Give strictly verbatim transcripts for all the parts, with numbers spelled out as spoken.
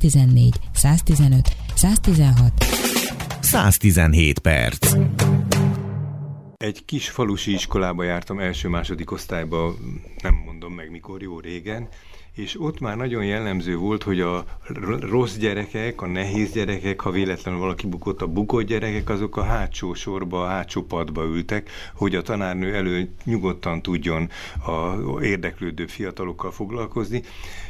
száztizennégy, száztizenöt, száztizenhat, száztizenhét perc. Egy kis falusi iskolába jártam első-második osztályba, nem mondom meg mikor, jó régen, és ott már nagyon jellemző volt, hogy a rossz gyerekek, a nehéz gyerekek, ha véletlenül valaki bukott, a bukott gyerekek, azok a hátsó sorba, a hátsó padba ültek, hogy a tanárnő elő nyugodtan tudjon a érdeklődő fiatalokkal foglalkozni.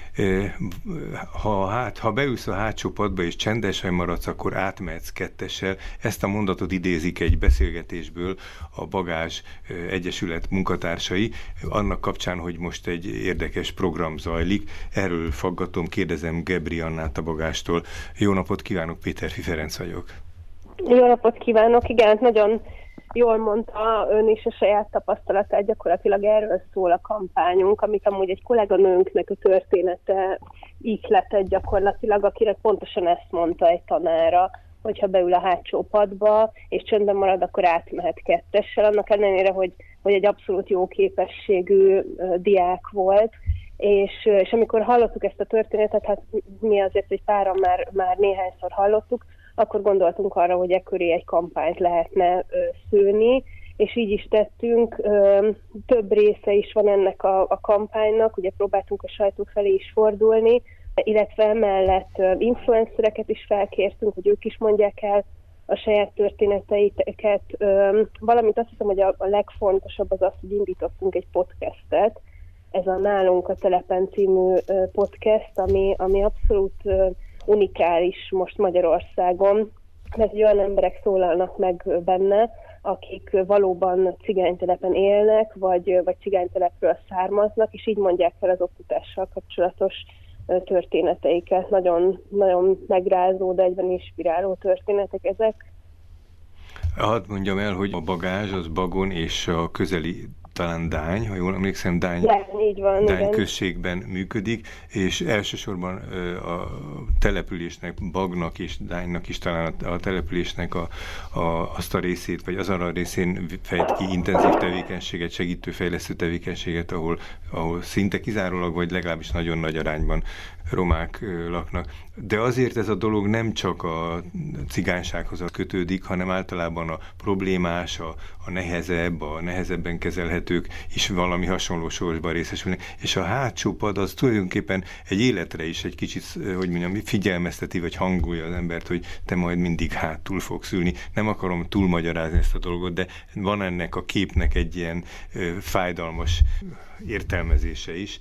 Ha, hát, ha beülsz a hátsó padba és csendesen maradsz, akkor átmehetsz kettessel. Ezt a mondatot idézik egy beszélgetésből a Bagázs Egyesület munkatársai, annak kapcsán, hogy most egy érdekes program zajlik. Erről faggatom, kérdezem Gebri Annát a Bagástól. Jó napot kívánok, Péterfi Ferenc vagyok. Jó napot kívánok, igen, nagyon jól mondta ön is a saját tapasztalatát, gyakorlatilag erről szól a kampányunk, amit amúgy egy kolléganőnknek a története ihletett gyakorlatilag, akire pontosan ezt mondta egy tanára, hogyha beül a hátsó padba, és csöndben marad, akkor átmehet kettessel, annak ellenére, hogy, hogy egy abszolút jó képességű uh, diák volt, és, és amikor hallottuk ezt a történetet, hát mi azért egy páran már, már néhányszor hallottuk, akkor gondoltunk arra, hogy ekköré egy kampányt lehetne ö, szőni, és így is tettünk. Ö, több része is van ennek a, a kampánynak, ugye próbáltunk a sajtó felé is fordulni, illetve emellett ö, influencereket is felkértünk, hogy ők is mondják el a saját történeteiket. Ö, valamint azt hiszem, hogy a, a legfontosabb az az, hogy indítottunk egy podcastet, ez a Nálunk a Telepen című ö, podcast, ami, ami abszolút ö, unikális most Magyarországon, mert olyan emberek szólalnak meg benne, akik valóban cigánytelepen élnek, vagy, vagy cigánytelepről származnak, és így mondják fel az oktatással kapcsolatos történeteiket. Nagyon, nagyon megrázó, de egyben inspiráló történetek ezek. Hadd mondjam el, hogy a Bagázs az Bagon és a közeli talán Dány, ha jól emlékszem, Dány, Dány, így van, Dány igen. községben működik, és elsősorban a településnek, Bagnak és Dánynak is talán a településnek a, a, azt a részét, vagy azon a részén fejt ki intenzív tevékenységet, segítő fejlesztő tevékenységet, ahol, ahol szinte kizárólag, vagy legalábbis nagyon nagy arányban romák laknak. De azért ez a dolog nem csak a cigánysághoz kötődik, hanem általában a problémás, a, a nehezebb, a nehezebben kezelhetők is valami hasonló sorsban részesülnek. És a hátsó pad az tulajdonképpen egy életre is egy kicsit, hogy mondjam, figyelmezteti, vagy hangolja az embert, hogy te majd mindig hátul fogsz ülni. Nem akarom túlmagyarázni ezt a dolgot, de van ennek a képnek egy ilyen ö, fájdalmas értelmezése is.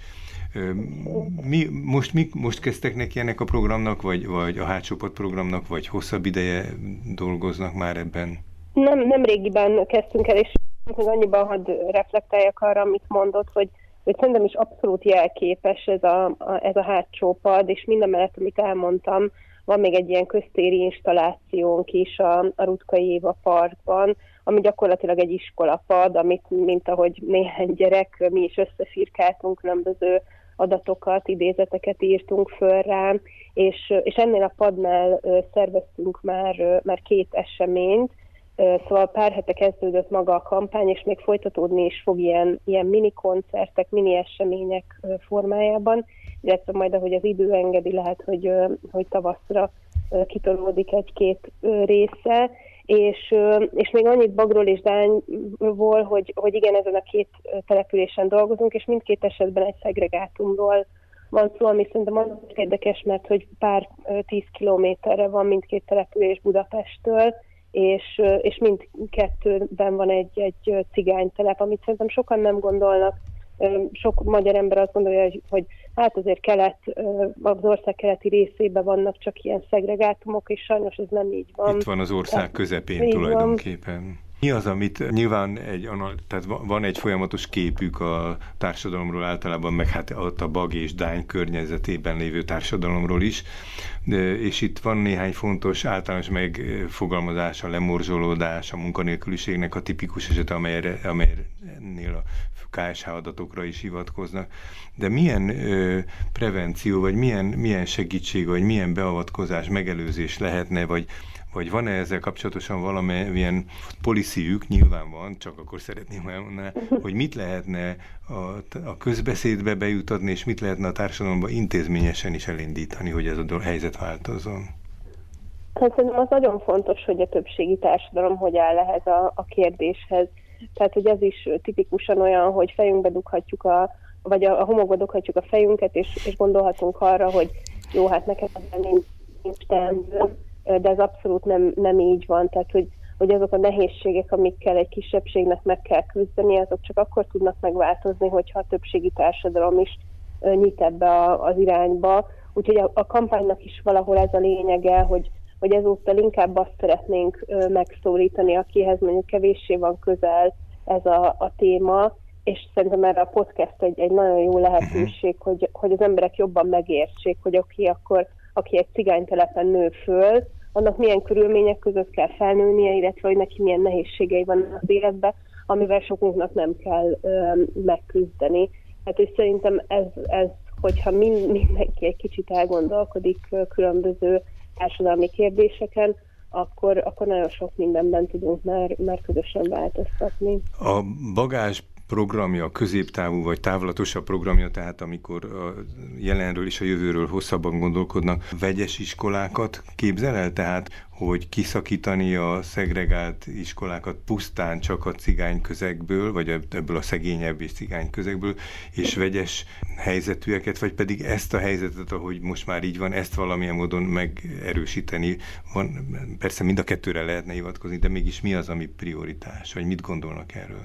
Mi, most, mi, most kezdtek neki ennek a programnak, vagy, vagy a hátsópad programnak, vagy hosszabb ideje dolgoznak már ebben? Nem, nem régiben kezdtünk el, és még annyiban hadd reflektáljak arra, amit mondott, hogy, hogy szerintem is abszolút jelképes ez a, a, ez a hátsópad, és minden mellett, amit elmondtam, van még egy ilyen köztéri installációnk is a, a Rutkai Éva Parkban, ami gyakorlatilag egy iskolapad, amit, mint ahogy néhány gyerek, mi is összefirkáltunk, különböző adatokat, idézeteket írtunk föl rá, és, és ennél a padnál szerveztünk már, már két eseményt, szóval pár hete kezdődött maga a kampány, és még folytatódni is fog ilyen, ilyen mini koncertek, mini események formájában, illetve majd, ahogy az idő engedi, lehet, hogy, hogy tavaszra kitolódik egy-két része, és, és még annyit Bagról és Dányból, hogy, hogy igen, ezen a két településen dolgozunk, és mindkét esetben egy szegregátumról van szó, ami szerintem az érdekes, mert hogy pár tíz kilométerre van mindkét település Budapesttől, és, és mindkettőben van egy, egy cigánytelep, amit szerintem sokan nem gondolnak. Sok magyar ember azt gondolja, hogy, hogy hát azért kelet, az ország keleti részében vannak csak ilyen szegregátumok, és sajnos ez nem így van. Itt van az ország közepén tulajdonképpen. Van. Mi az, amit nyilván egy, tehát van egy folyamatos képük a társadalomról általában, meg hát ott a Bag és Dány környezetében lévő társadalomról is, de, és itt van néhány fontos általános megfogalmazás, a lemorzsolódás, a munkanélküliségnek a tipikus esete, amelyre, amelyre ennél a ká es há adatokra is hivatkoznak. De milyen ö, prevenció, vagy milyen, milyen segítség, vagy milyen beavatkozás, megelőzés lehetne, vagy Vagy van-e ezzel kapcsolatosan valamilyen policyjük, nyilván van, csak akkor szeretném elmondani, hogy mit lehetne a, a közbeszédbe bejutatni, és mit lehetne a társadalomban intézményesen is elindítani, hogy ez a helyzet változzon? Hát szerintem az nagyon fontos, hogy a többségi társadalom hogy áll ehhez a, a kérdéshez. Tehát, hogy ez is tipikusan olyan, hogy fejünkbe dughatjuk a, vagy a, a homokba dughatjuk a fejünket, és, és gondolhatunk arra, hogy jó, hát nekem nincs, nincs teendőm, de ez abszolút nem, nem így van, tehát hogy, hogy azok a nehézségek, amikkel egy kisebbségnek meg kell küzdeni, azok csak akkor tudnak megváltozni, hogyha a többségi társadalom is nyit ebbe a, az irányba. Úgyhogy a, a kampánynak is valahol ez a lényege, hogy, hogy ezúttal inkább azt szeretnénk megszólítani, akihez mondjuk kevéssé van közel ez a, a téma, és szerintem erre a podcast egy, egy nagyon jó lehetőség, hogy, hogy az emberek jobban megértsék, hogy oké, akkor aki egy cigánytelepen nő föl, annak milyen körülmények között kell felnőnie, illetve hogy neki milyen nehézségei vannak az életben, amivel sokunknak nem kell ö, megküzdeni. Hát és szerintem ez, ez hogyha mind, mindenki egy kicsit elgondolkodik ö, különböző társadalmi kérdéseken, akkor, akkor nagyon sok mindenben tudunk már, már közösen változtatni. A bagázs programja, a középtávú vagy távlatosabb programja, tehát amikor a jelenről és a jövőről hosszabban gondolkodnak, vegyes iskolákat képzel el, tehát hogy kiszakítani a szegregált iskolákat pusztán csak a cigány közegből, vagy ebből a szegényebb és cigány közegből, és vegyes helyzetűeket, vagy pedig ezt a helyzetet, ahogy most már így van, ezt valamilyen módon megerősíteni. Van, persze mind a kettőre lehetne hivatkozni, de mégis mi az, ami prioritás, vagy mit gondolnak erről?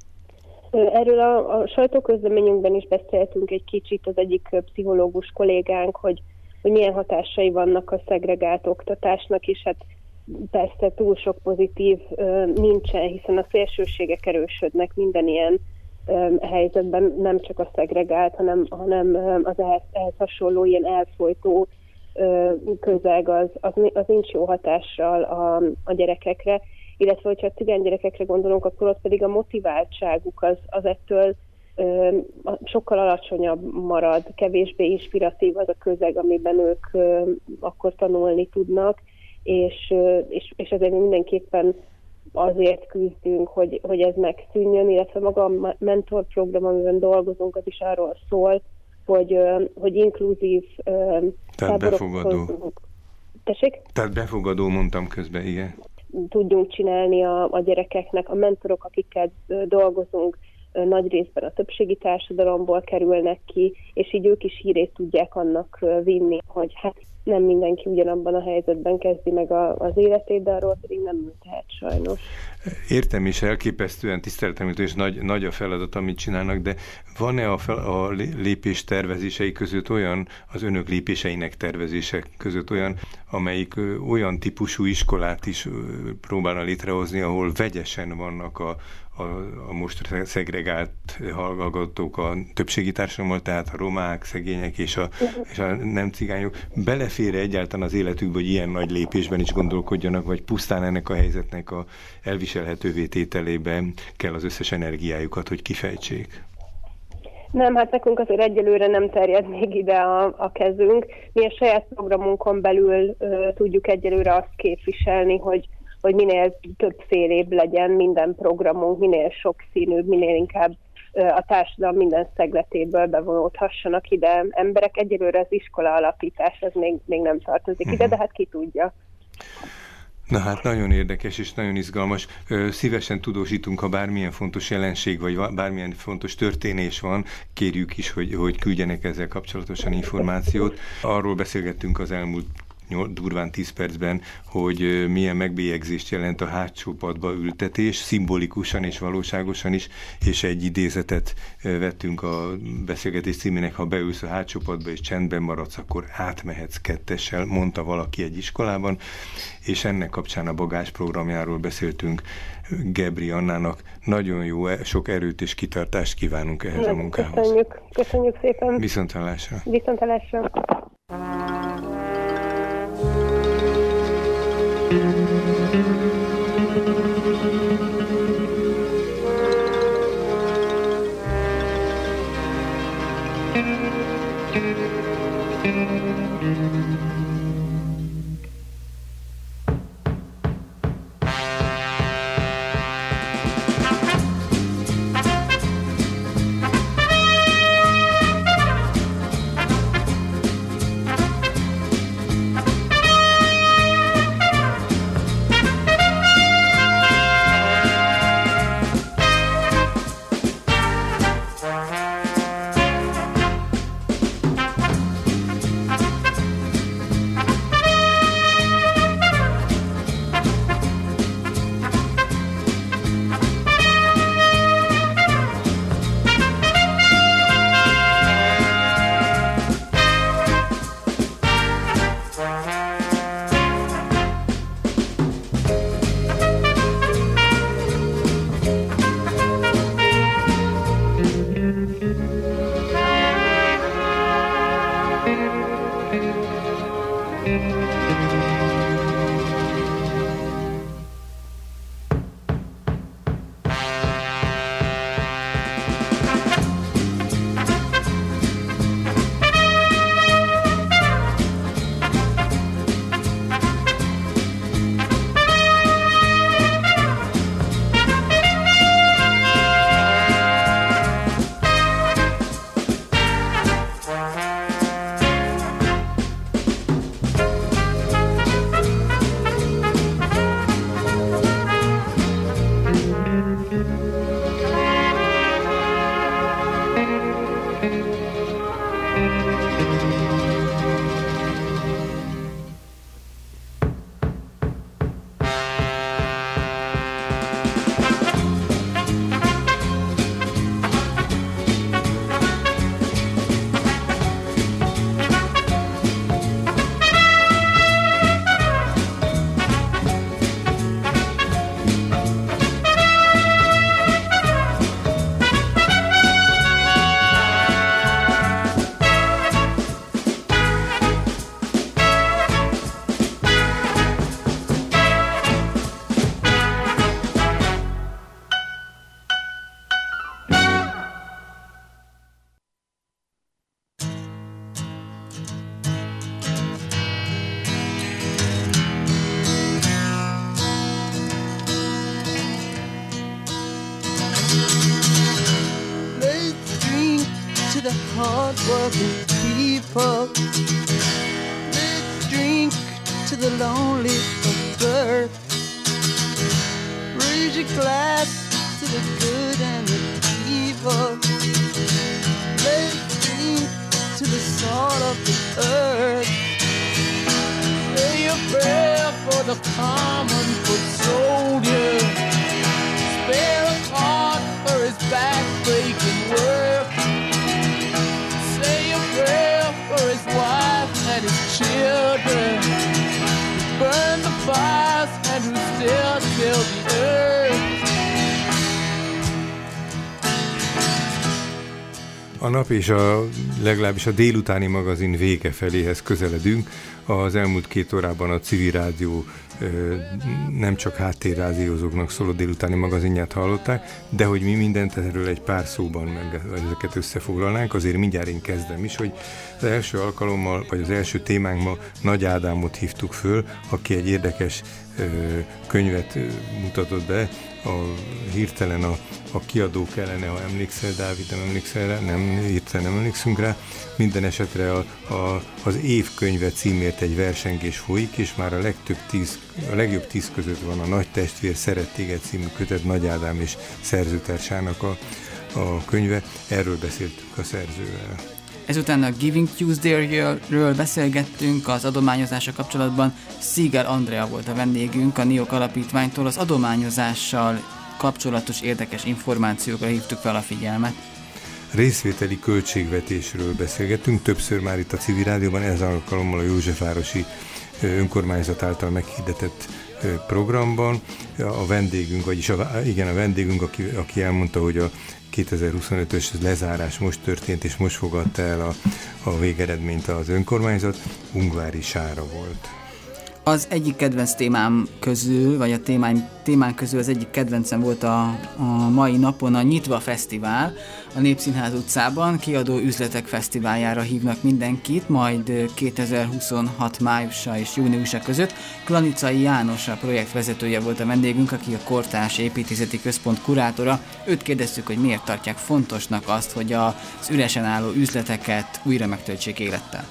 Erről a, a sajtóközleményünkben is beszéltünk egy kicsit, az egyik pszichológus kollégánk, hogy, hogy milyen hatásai vannak a szegregált oktatásnak, és hát persze túl sok pozitív ö, nincsen, hiszen a szélsőségek erősödnek minden ilyen ö, helyzetben, nem csak a szegregált, hanem, hanem az ehhez, ehhez hasonló ilyen elfojtó ö, közeg, az, az, az nincs jó hatással a, a gyerekekre. Illetve, hogyha a cigány gyerekekre gondolunk, akkor ott pedig a motiváltságuk az, az ettől ö, sokkal alacsonyabb marad, kevésbé inspiratív az a közeg, amiben ők ö, akkor tanulni tudnak, és, ö, és, és ezért mindenképpen azért küzdünk, hogy, hogy ez megszűnjön, illetve maga a mentorprogram, amiben dolgozunk, az is arról szól, hogy, ö, hogy inkluzív ö, Tehát befogadó. Tessék? Tehát befogadó, mondtam közben, igen. Tudjunk csinálni a, a gyerekeknek. A mentorok, akikkel dolgozunk, nagy részben a többségi társadalomból kerülnek ki, és így ők is hírét tudják annak vinni, hogy hát nem mindenki ugyanabban a helyzetben kezdi meg a, az életét, de arról pedig nem tehet sajnos. Értem, és elképesztően tiszteletemlítő, és nagy, nagy a feladat, amit csinálnak, de van-e a, fel, a lépés tervezései között olyan, az önök lépéseinek tervezése között olyan, amelyik ö, olyan típusú iskolát is ö, próbálna létrehozni, ahol vegyesen vannak a, a, a most szegregált hallgatók a többségi társadalommal, tehát a romák, szegények és a, és a nem cigányok. Belefér egyáltalán az életükbe, hogy ilyen nagy lépésben is gondolkodjanak, vagy pusztán ennek a helyzetnek a elviselhetővé tételében kell az összes energiájukat, hogy kifejtsék? Nem, hát nekünk azért egyelőre nem terjed még ide a, a kezünk. Mi a saját programunkon belül ö, tudjuk egyelőre azt képviselni, hogy, hogy minél többfélébb legyen minden programunk, minél sokszínűbb, minél inkább ö, a társadalom minden szegletéből bevonódhassanak ide emberek. Egyelőre az iskola alapítás, ez még, még nem tartozik ide, de hát ki tudja. Na hát nagyon érdekes és nagyon izgalmas. Szívesen tudósítunk, ha bármilyen fontos jelenség, vagy bármilyen fontos történés van, kérjük is, hogy, hogy küldjenek ezzel kapcsolatosan információt. Arról beszélgettünk az elmúlt durván tíz percben, hogy milyen megbélyegzést jelent a hátsó padba ültetés, szimbolikusan és valóságosan is, és egy idézetet vettünk a beszélgetés címének: ha beülsz a hátsó padba és csendben maradsz, akkor átmehetsz kettessel, mondta valaki egy iskolában, és ennek kapcsán a bagázs programjáról beszéltünk Gebri Annának. Nagyon jó, sok erőt és kitartást kívánunk ehhez a munkához. Köszönjük, köszönjük szépen. Viszonthallásra. Viszonthallásra. hard-working people. Let's drink to the lonely of birth. Raise your glass to the good and the evil. Let's drink to the salt of the earth. Say a prayer for the common foot soldier. Spare a thought for his back-breaking work. Say a prayer for his wife and his children. Burn the fires and who still till the earth. A nap és a, legalábbis a délutáni magazin vége feléhez közeledünk. Az elmúlt két órában a Civil Rádió nem csak háttérrádiózóknak szóló délutáni magazinját hallották, de hogy mi mindent erről egy pár szóban meg ezeket összefoglalnánk, azért mindjárt én kezdem is, hogy az első alkalommal, vagy az első témánkban Nagy Ádámot hívtuk föl, aki egy érdekes könyvet mutatott be, a, hirtelen a, a kiadók ellene, ha emlékszel, Dávid, nem emlékszel rá, nem, hirtelen nem emlékszünk rá, minden esetre a, a, az évkönyve címért egy versengés folyik, és már a legtöbb tíz, a legjobb tíz között van a Nagy testvér szeret téged című kötet, Nagy Ádám és szerzőtársának a, a könyve, erről beszéltünk a szerzővel. Ezután a Giving Tuesday-ről beszélgettünk, az adományozással kapcsolatban Szíger Andrea volt a vendégünk, a NIOK alapítványtól az adományozással kapcsolatos érdekes információkra hívtuk fel a figyelmet. Részvételi költségvetésről beszélgettünk, többször már itt a Civil Rádióban, ez alkalommal a Józsefvárosi önkormányzat által meghirdetett programban. A vendégünk, vagyis a, igen, a vendégünk, aki, aki elmondta, hogy a kétezer-huszonötös lezárás most történt, és most fogadta el a, a végeredményt az önkormányzat, Ungvári Sára volt. Az egyik kedvenc témám közül, vagy a témáim, témán közül az egyik kedvencem volt a, a mai napon a Nyitva Fesztivál, a Népszínház utcában, kiadó üzletek fesztiváljára hívnak mindenkit, majd kétezer-huszonhat májusa és júniusa között. Klanicai János a projektvezetője volt a vendégünk, aki a Kortárs Építészeti Központ kurátora. Őt kérdeztük, hogy miért tartják fontosnak azt, hogy az üresen álló üzleteket újra megtöltsék élettel.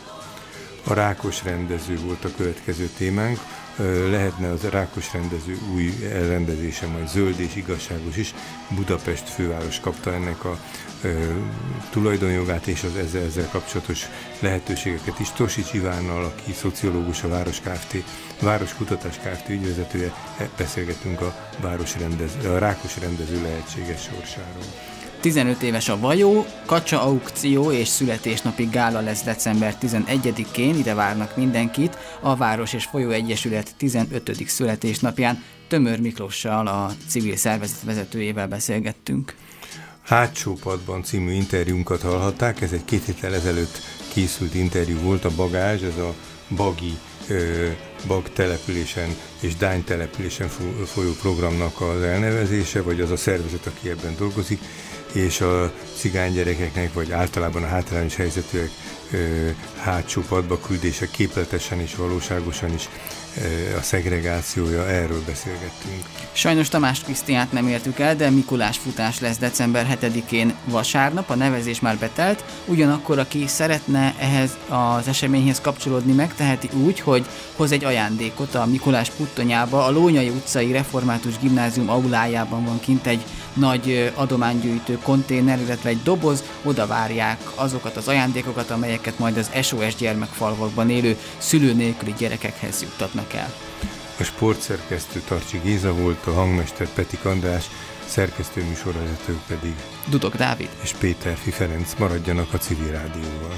A Rákos rendező volt a következő témánk. Lehetne az Rákos rendező új elrendezése, majd zöld és igazságos is. Budapest főváros kapta ennek a ö, tulajdonjogát és az ezzel, ezzel kapcsolatos lehetőségeket is. Tosics Ivánnal, aki szociológus, a Város Kft. Városkutatás Kft. Ügyvezetője, beszélgetünk a, város rendező, a Rákos rendező lehetséges sorsáról. tizenöt éves a Vajó, kacsa aukció és születésnapi gála lesz december tizenegyedikén, ide várnak mindenkit, a Város és Folyó Egyesület tizenötödik születésnapján. Tömör Miklóssal, a civil szervezet vezetőjével beszélgettünk. Hátsó padban című interjúnkat hallhatták, ez egy két héttel ezelőtt készült interjú volt, a Bagázs, ez a Bagi ö, Bag településen és Dány településen folyó programnak az elnevezése, vagy az a szervezet, aki ebben dolgozik, és a cigánygyerekeknek, vagy általában a hátrányos helyzetűek ö, hátsó padba küldése képletesen és valóságosan is ö, a szegregációja, erről beszélgettünk. Sajnos Tamás Krisztiánt nem értük el, de Mikulás futás lesz december hetedikén vasárnap, a nevezés már betelt, ugyanakkor aki szeretne ehhez az eseményhez kapcsolódni, megteheti úgy, hogy hoz egy ajándékot a Mikulás puttonyába, a Lónyai utcai Református Gimnázium aulájában van kint egy nagy adománygyűjtő konténer, illetve egy doboz, oda várják azokat az ajándékokat, amelyeket majd az es o es gyermekfalvakban élő szülő nélküli gyerekekhez juttatnak el. A sportszerkesztő Tarcsi Géza volt, a hangmester Petik András, szerkesztő műsorvezetők pedig Dudok Dávid és Péterfi Ferenc. Maradjanak a Civil Rádióval.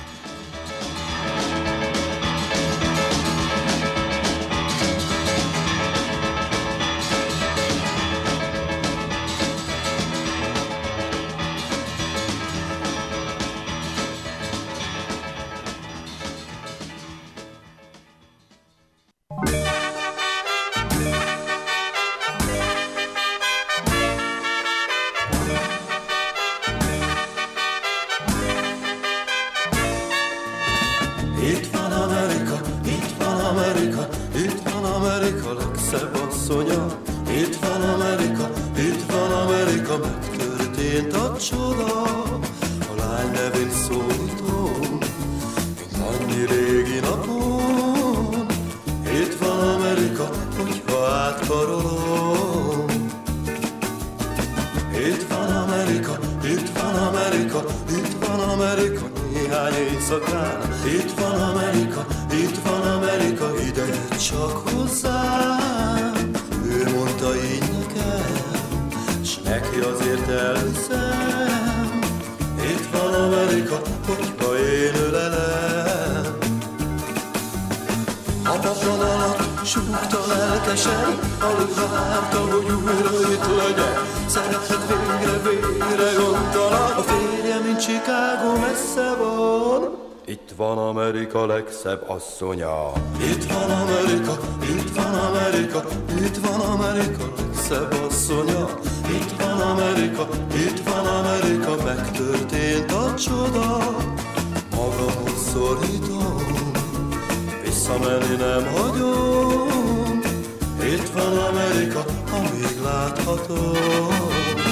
lány nevén szólítom, mint annyi régi napon. Itt van Amerika, hogyha átkarolom. Itt van Amerika, itt van Amerika, itt van Amerika, néhány éjszakán. Itt van Amerika, itt van Amerika, ide csak hozzám. Ő mondta így nekem, s neki azért elhiszem. Itt van Amerika, hogyha én ölelem. A paplan alatt súgta lelkesen, alugra várta, hogy újra itt legyen. Szerethet végre, végre gondolat. A férje, mint Chicago, messze van. Itt van Amerika legszebb asszonya. Itt van Amerika, itt van Amerika, itt van Amerika legszebb asszonya. Itt van Amerika, itt van Amerika, megtörtént a csoda. Magamhoz szorítom, visszamenni nem hagyom. Itt van Amerika, amíg láthatom.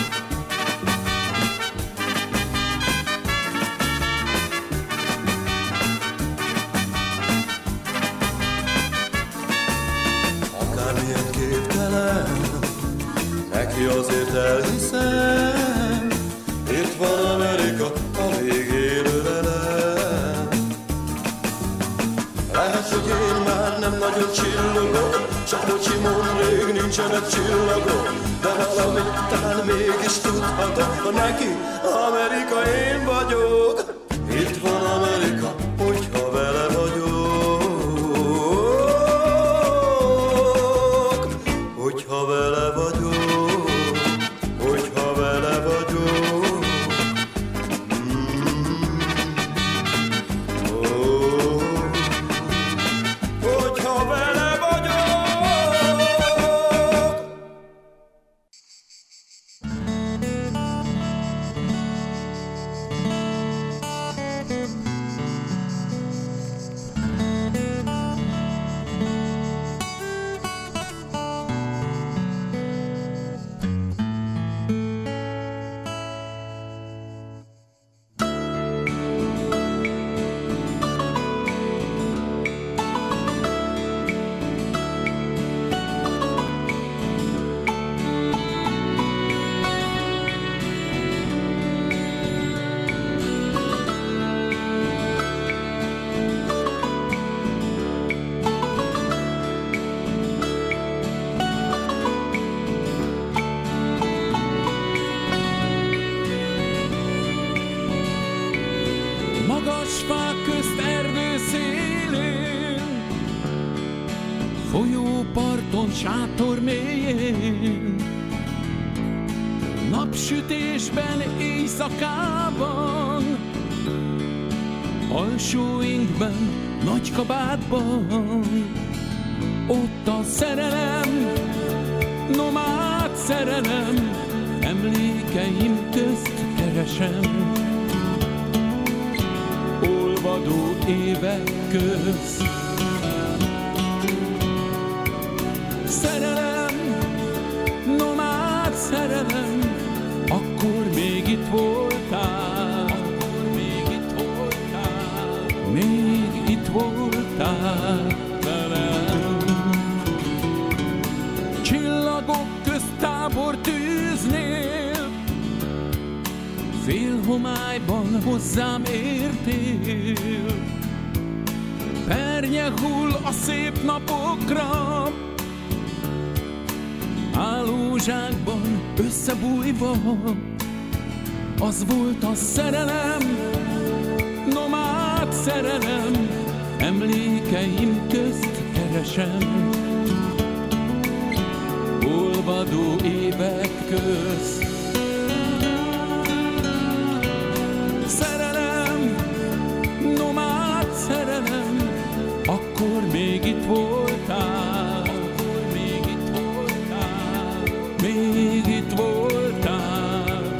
Akármilyen képtelen, neki azért elhiszem. Itt van Amerika, amíg én ölelem. Lehet, hogy én már nem nagyon csillogok, csak hogy Simon rég nincsenek csillagok. De valamit talán mégis tudhatok, ha neki Amerika én vagyok. Itt van Amerika, hogyha vele vagyok. Hogyha vele vagyok, hogyha vele vagyok. Mm. Oh. Hogyha vele vagyok. Magas fák közt erdő szélén, folyóparton, sátor mélyén, napsütésben, éjszakában, alsó ingben, nagy kabátban. Ott a szerelem, nomád szerelem, emlékeim közt keresem. Olvadó évek közt. Szerelem, nomád szerelem, akkor még itt voltál, akkor még itt voltál, még itt voltál velem. Csillagok közt tábor tűznél, fél homályban hozzám értél. Pernye hull a szép napokra, hálózsákban összebújva. Az volt a szerelem, nomád szerelem, emlékeim közt keresem. Olvadó évek közt. Szerelem, nomád szerelem, akkor még itt voltál, akkor még itt voltál, még itt voltál.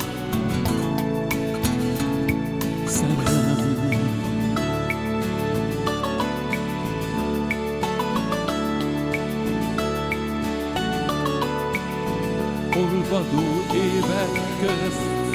Szerelem. Olvadó évek közt.